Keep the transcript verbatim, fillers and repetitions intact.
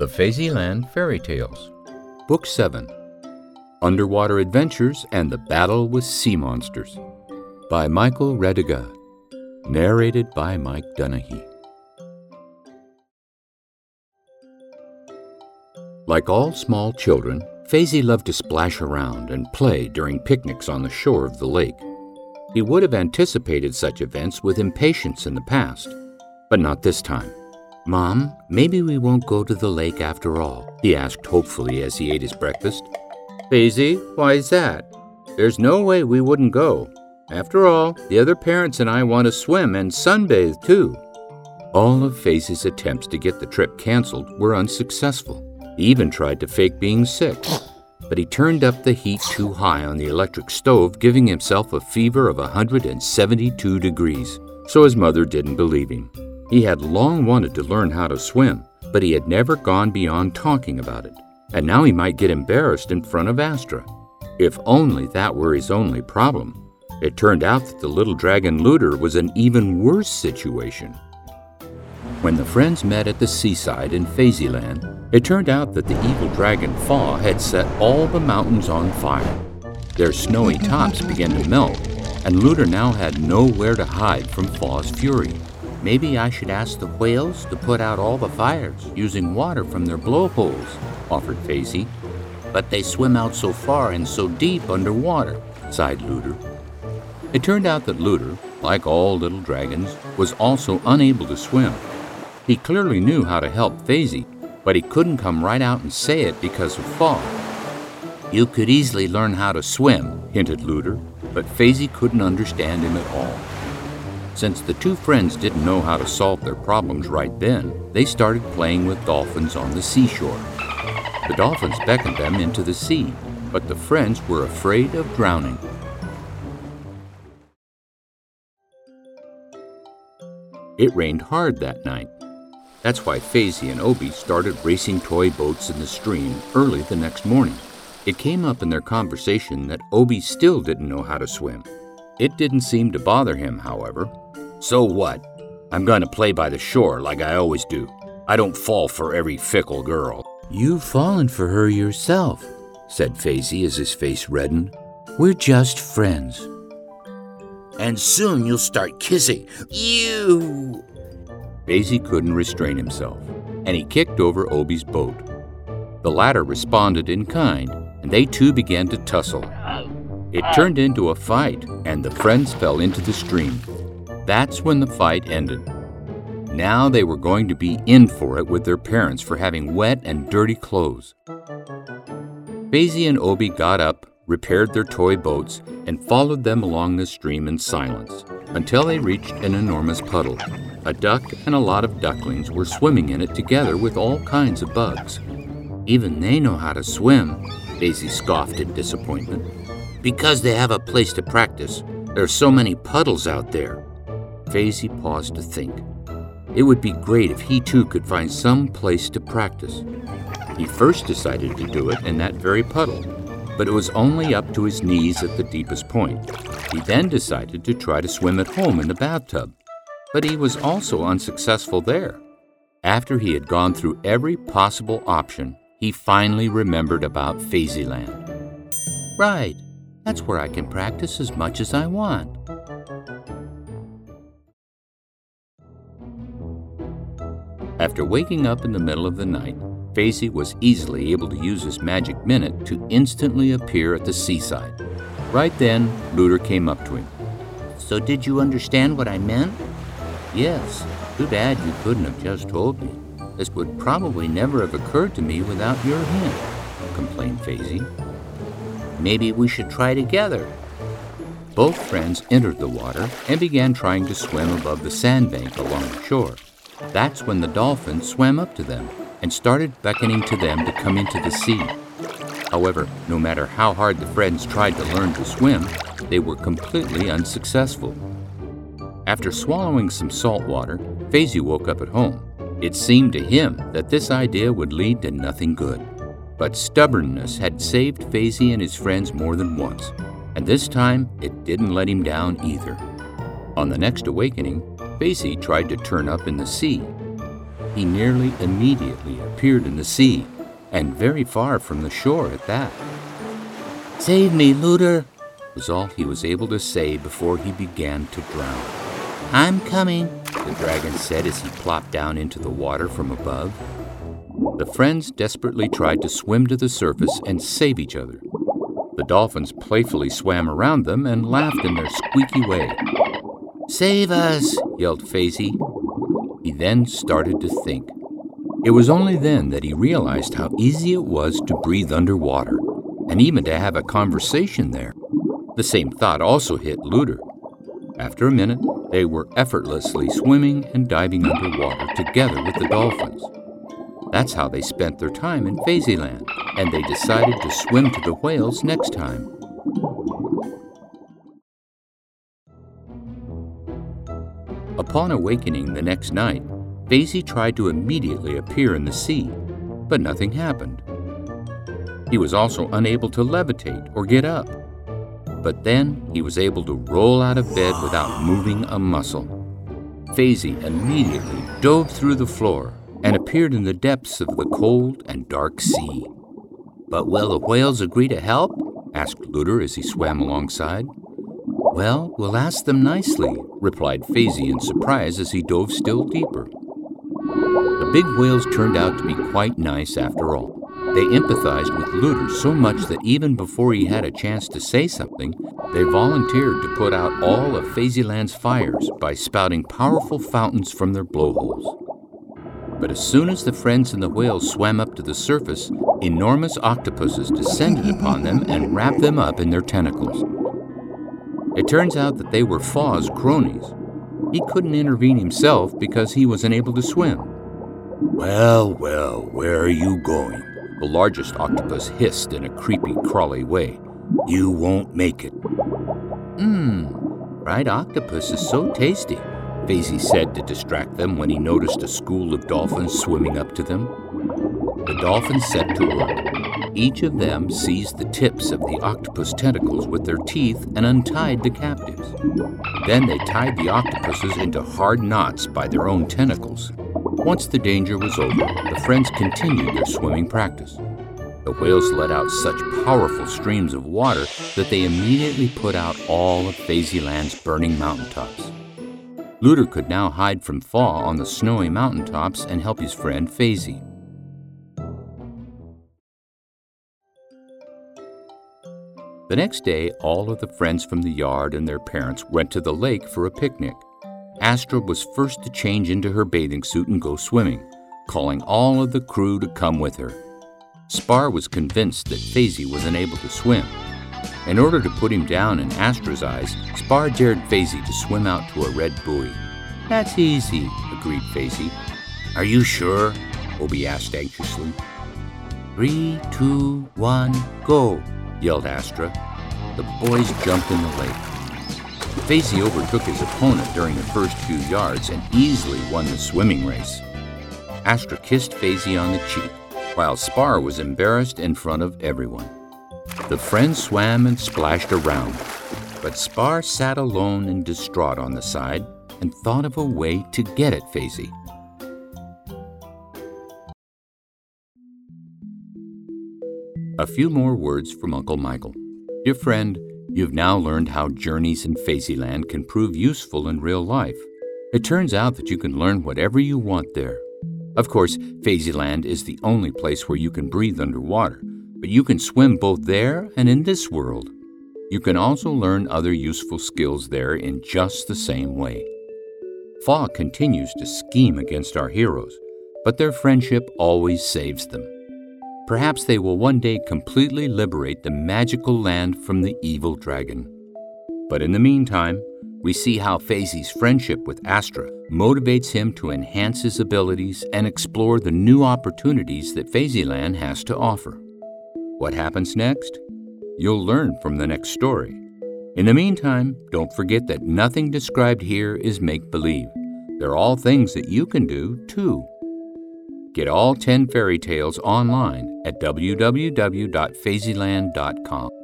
The Fazyland Fairy Tales, Book seven, Underwater Adventures and the Battle with Sea Monsters, by Michael Rediga, narrated by Mike Dunahee. Like all small children, Fazy loved to splash around and play during picnics on the shore of the lake. He would have anticipated such events with impatience in the past, but not this time. "Mom, maybe we won't go to the lake after all," he asked hopefully as he ate his breakfast. "Fazy, why is that? There's no way we wouldn't go. After all, the other parents and I want to swim and sunbathe too." All of Fazy's attempts to get the trip canceled were unsuccessful. He even tried to fake being sick, but he turned up the heat too high on the electric stove, giving himself a fever of one hundred seventy-two degrees, so his mother didn't believe him. He had long wanted to learn how to swim, but he had never gone beyond talking about it, and now he might get embarrassed in front of Astra. If only that were his only problem. It turned out that the little dragon Looter was an even worse situation. When the friends met at the seaside in Fazyland, it turned out that the evil dragon Faw had set all the mountains on fire. Their snowy tops began to melt, and Looter now had nowhere to hide from Faw's fury. "Maybe I should ask the whales to put out all the fires using water from their blowholes," offered Fazy. "But they swim out so far and so deep underwater," sighed Looter. It turned out that Looter, like all little dragons, was also unable to swim. He clearly knew how to help Fazy, but he couldn't come right out and say it because of Faw. "You could easily learn how to swim," hinted Looter, but Fazy couldn't understand him at all. Since the two friends didn't know how to solve their problems right then, they started playing with dolphins on the seashore. The dolphins beckoned them into the sea, but the friends were afraid of drowning. It rained hard that night. That's why Fazy and Obi started racing toy boats in the stream early the next morning. It came up in their conversation that Obi still didn't know how to swim. It didn't seem to bother him, however. "So what? I'm going to play by the shore like I always do. I don't fall for every fickle girl." "You've fallen for her yourself," said Fazy as his face reddened. "We're just friends." "And soon you'll start kissing. You!" Fazy couldn't restrain himself, and he kicked over Obi's boat. The latter responded in kind, and they too began to tussle. It turned into a fight, and the friends fell into the stream. That's when the fight ended. Now they were going to be in for it with their parents for having wet and dirty clothes. Fazy and Obi got up, repaired their toy boats, and followed them along the stream in silence until they reached an enormous puddle. A duck and a lot of ducklings were swimming in it together with all kinds of bugs. "Even they know how to swim," Fazy scoffed in disappointment. "Because they have a place to practice. There are so many puddles out there." Fazy paused to think. It would be great if he too could find some place to practice. He first decided to do it in that very puddle, but it was only up to his knees at the deepest point. He then decided to try to swim at home in the bathtub, but he was also unsuccessful there. After he had gone through every possible option, he finally remembered about Fazyland. "Right. That's where I can practice as much as I want." After waking up in the middle of the night, Fazy was easily able to use his magic minute to instantly appear at the seaside. Right then, Looter came up to him. "So did you understand what I meant?" "Yes. Too bad you couldn't have just told me. This would probably never have occurred to me without your hint," complained Fazy. "Maybe we should try together." Both friends entered the water and began trying to swim above the sandbank along the shore. That's when the dolphins swam up to them and started beckoning to them to come into the sea. However, no matter how hard the friends tried to learn to swim, they were completely unsuccessful. After swallowing some salt water, Fazy woke up at home. It seemed to him that this idea would lead to nothing good. But stubbornness had saved Fazy and his friends more than once, and this time it didn't let him down either. On the next awakening, Fazy tried to turn up in the sea. he nearly immediately appeared in the sea, and very far from the shore at that. "Save me, Luther," was all he was able to say before he began to drown. "I'm coming," the dragon said as he plopped down into the water from above. The friends desperately tried to swim to the surface and save each other. The dolphins playfully swam around them and laughed in their squeaky way. "Save us," yelled Faizy. He then started to think. It was only then that he realized how easy it was to breathe underwater, and even to have a conversation there. The same thought also hit Luther. After a minute, they were effortlessly swimming and diving underwater together with the dolphins. That's how they spent their time in Faizyland, and they decided to swim to the whales next time. Upon awakening the next night, Faizy tried to immediately appear in the sea, but nothing happened. He was also unable to levitate or get up. But then he was able to roll out of bed without moving a muscle. Faizy immediately dove through the floor and appeared in the depths of the cold and dark sea. "But will the whales agree to help?" asked Luther as he swam alongside. "Well, we'll ask them nicely," replied Faizy in surprise as he dove still deeper. The big whales turned out to be quite nice after all. They empathized with Luther so much that even before he had a chance to say something, they volunteered to put out all of Faizyland's fires by spouting powerful fountains from their blowholes. But as soon as the friends and the whales swam up to the surface, enormous octopuses descended upon them and wrapped them up in their tentacles. It turns out that they were Faw's cronies. He couldn't intervene himself because he was unable to swim. "Well, well, where are you going?" the largest octopus hissed in a creepy, crawly way. "You won't make it." Mmm, fried octopus is so tasty," Faizy said to distract them when he noticed a school of dolphins swimming up to them. The dolphins set to work. Each of them seized the tips of the octopus tentacles with their teeth and untied the captives. Then they tied the octopuses into hard knots by their own tentacles. Once the danger was over, the friends continued their swimming practice. The whales let out such powerful streams of water that they immediately put out all of Faizyland's burning mountaintops. Luther could now hide from Faw on the snowy mountaintops and help his friend Faizy. The next day, all of the friends from the yard and their parents went to the lake for a picnic. Astra was first to change into her bathing suit and go swimming, calling all of the crew to come with her. Spar was convinced that Faizy was unable to swim. In order to put him down in Astra's eyes, Spar dared Faizy to swim out to a red buoy. "That's easy," agreed Faizy. "Are you sure?" Obi asked anxiously. Three, two, one, go, yelled Astra. The boys jumped in the lake. Faizy overtook his opponent during the first few yards and easily won the swimming race. Astra kissed Faizy on the cheek, while Spar was embarrassed in front of everyone. The friends swam and splashed around, but Spar sat alone and distraught on the side and thought of a way to get at Faizy. A few more words from Uncle Michael. Dear friend, you've now learned how journeys in Faizyland can prove useful in real life. It turns out that you can learn whatever you want there. Of course, Faizyland is the only place where you can breathe underwater, but you can swim both there and in this world. You can also learn other useful skills there in just the same way. Faw continues to scheme against our heroes, but their friendship always saves them. Perhaps they will one day completely liberate the magical land from the evil dragon. But in the meantime, we see how Faizy's friendship with Astra motivates him to enhance his abilities and explore the new opportunities that Faizyland has to offer. What happens next? You'll learn from the next story. In the meantime, don't forget that nothing described here is make-believe. They're all things that you can do, too. Get all ten fairy tales online at w w w dot faizyland dot com.